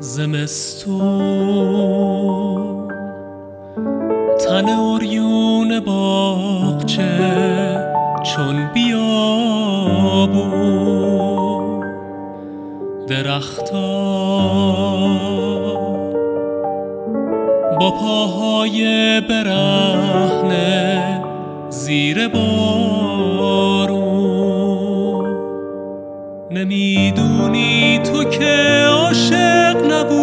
زمستون تن عریون باغچه چون بیابون، درختا با پاهای برهنه زیر بارون. نمیدونی تو که عاشق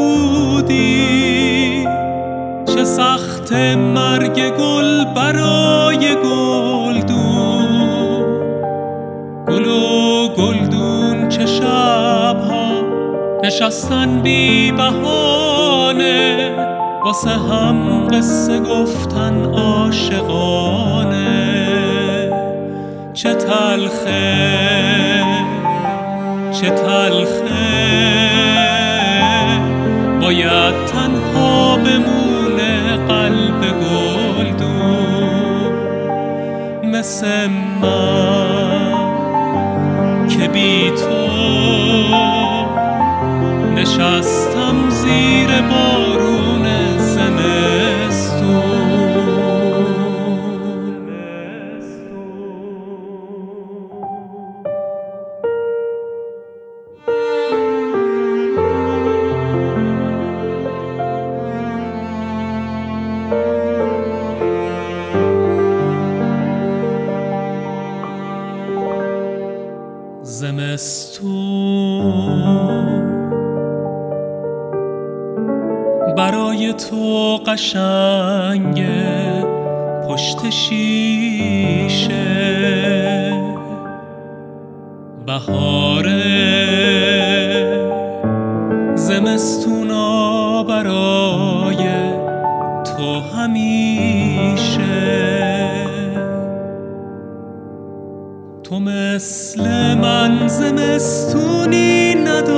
نبودی، چه سخت مرگ گل برای گلدون. گل و گلدون چه شبها نشستن بی بهانه، واسه هم قصه گفتن عاشقانه. چه تلخه چه تلخه باید تنها بمونه قلب گلدون، مثل من که بی تو نشستم زیر بارون زمستون. زمستون برای تو قشنگه پشت شیشه، بهاره زمستونا برای تو همیشه. تو مثل من زمستونی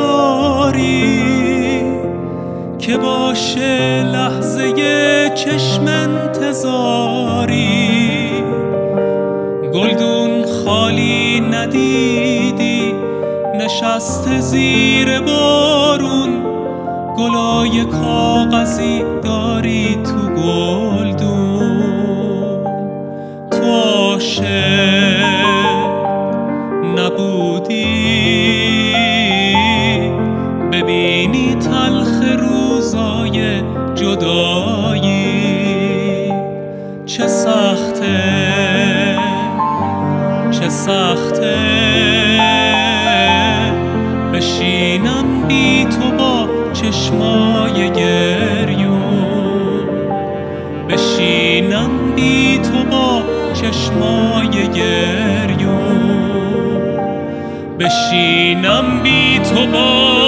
نداری که باشه لحظه چشم انتظاری. گلدون خالی ندیدی نشسته زیر بارون، گلای کاغذی داری تو گلدون. تو عاشق نبودی ببینی تلخ روزای جدایی. چه سخته چه سخته بشینم بی تو با چشمای گریون، بشینم بی تو با چشمای گریون، بشینم بی تو با